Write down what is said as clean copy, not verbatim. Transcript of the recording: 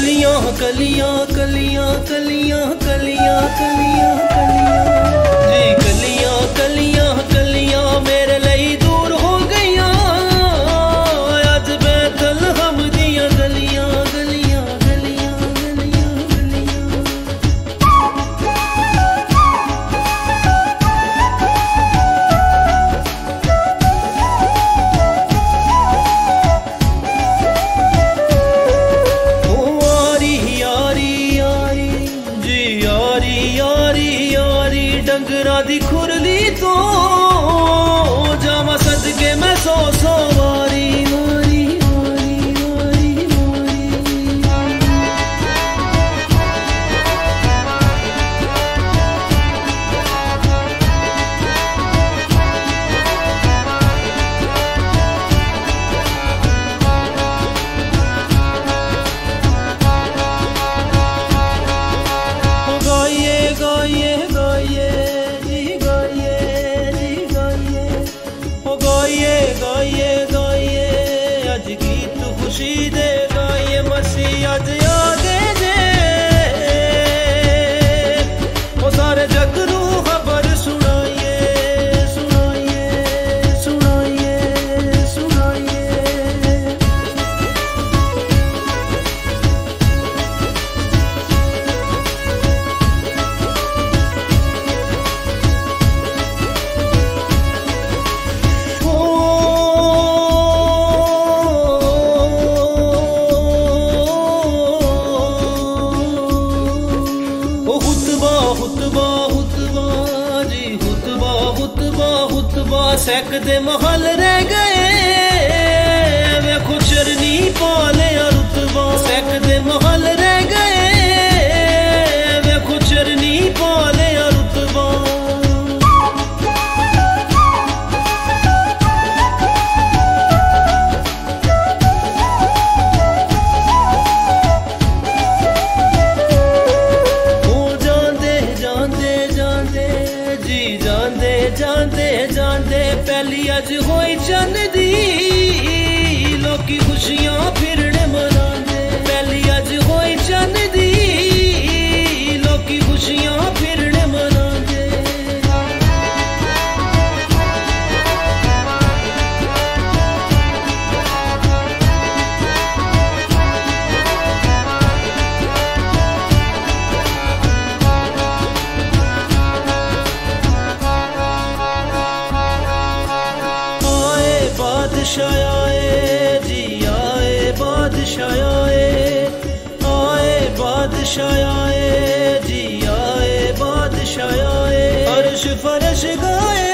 कलियां कलियां कलियां कलियां कलियां कलियां कलियां जी कलियां कलियां कलियां मेरे लिए दूर हो गईयां अज बैतल हम दियां गलियां गलियां गलियां गलियां गलियां। डंगरा दी खुरली तो जावा सदके मैं सौ सौ वारी वारी वारी वारी गाइए गाइए गाइए गाइए गाइए अज गीत खुशी दे गाइए मसीह अज आगे जे ओ सारे जग नू खबर सुनाइए सुनाइए सुनाइए सुनाइए। सैक दे महल रह गए वेखो चरनी पा लिया रुतबा सैक दे महल रह गए वेखो चरनी पा लिया रुतबा। ओ जांदे जांदे जांदे जी जांदे जांदे जांदे पहली अज होई चन्न दी लोकी खुशियां फिरने मनांदे पहली अज होई चन्न दी लोकी खुशियां फिरने मनांदे। बादशाह आए जी आए बादशाह आए बादशाह आए जी आए बादशाह आए अर्श फरश गाए